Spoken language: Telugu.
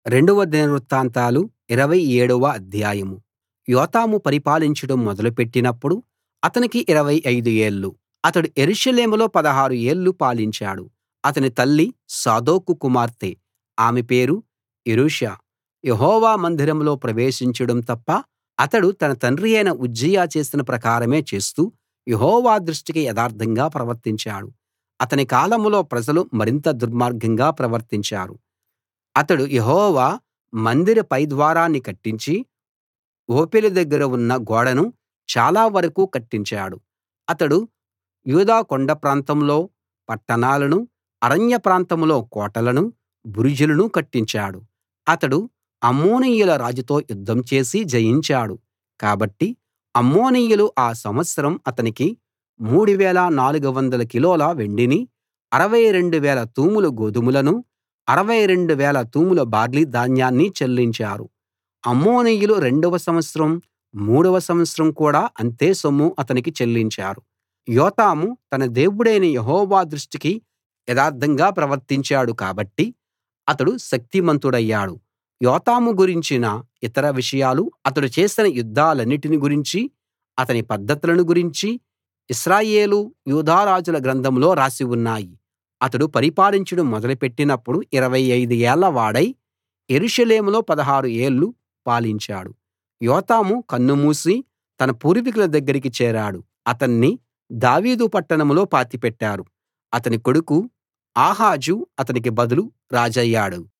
రెండవ దినవృత్తాంతాలు 27వ అధ్యాయం. యోతాము పరిపాలించడం మొదలుపెట్టినప్పుడు అతనికి 25 ఏళ్ళు. అతడు యెరూషలేములో 16 ఏళ్ళు పాలించాడు. అతని తల్లి సాదోకు కుమార్తె. ఆమె పేరు యెరూషా. యెహోవా మందిరంలో ప్రవేశించడం తప్ప అతడు తన తండ్రియైన ఉజ్జియా చేసిన ప్రకారమే చేస్తూ యెహోవా దృష్టికి యథార్థంగా ప్రవర్తించాడు. అతని కాలంలో ప్రజలు మరింత దుర్మార్గంగా ప్రవర్తించారు. అతడు యెహోవా మందిర పైద్వారాన్ని కట్టించి ఓపెలు దగ్గర ఉన్న గోడను చాలా వరకూ కట్టించాడు. అతడు యూదా కొండ ప్రాంతంలో పట్టణాలనూ, అరణ్య ప్రాంతంలో కోటలనూ, బురుజులనూ కట్టించాడు. అతడు అమ్మోనీయుల రాజుతో యుద్ధం చేసి జయించాడు. కాబట్టి అమ్మోనీయులు ఆ సంవత్సరం అతనికి 3400 కిలోల వెండిని, 62,000 తూముల గోదుమలనూ, 62,000 తూముల బార్లీ ధాన్యాన్ని చెల్లించారు. అమ్మోనీయులు రెండవ సంవత్సరం, మూడవ సంవత్సరం కూడా అంతే సొమ్ము అతనికి చెల్లించారు. యోతాము తన దేవుడైన యెహోవా దృష్టికి యథార్థంగా ప్రవర్తించాడు కాబట్టి అతడు శక్తిమంతుడయ్యాడు. యోతాము గురించిన ఇతర విషయాలు, అతడు చేసిన యుద్ధాలన్నిటిని గురించి, అతని పద్ధతులను గురించి ఇశ్రాయేలు, యూదా రాజుల గ్రంథంలో రాసి ఉన్నాయి. అతడు పరిపాలించడం మొదలుపెట్టినప్పుడు 25 ఏళ్ల వాడై యెరూషలేములో 16 ఏళ్ళు పాలించాడు. యోతాము కన్నుమూసి తన పూర్వీకుల దగ్గరికి చేరాడు. అతన్ని దావీదు పట్టణంలో పాతిపెట్టారు. అతని కొడుకు ఆహాజు అతనికి బదులు రాజయ్యాడు.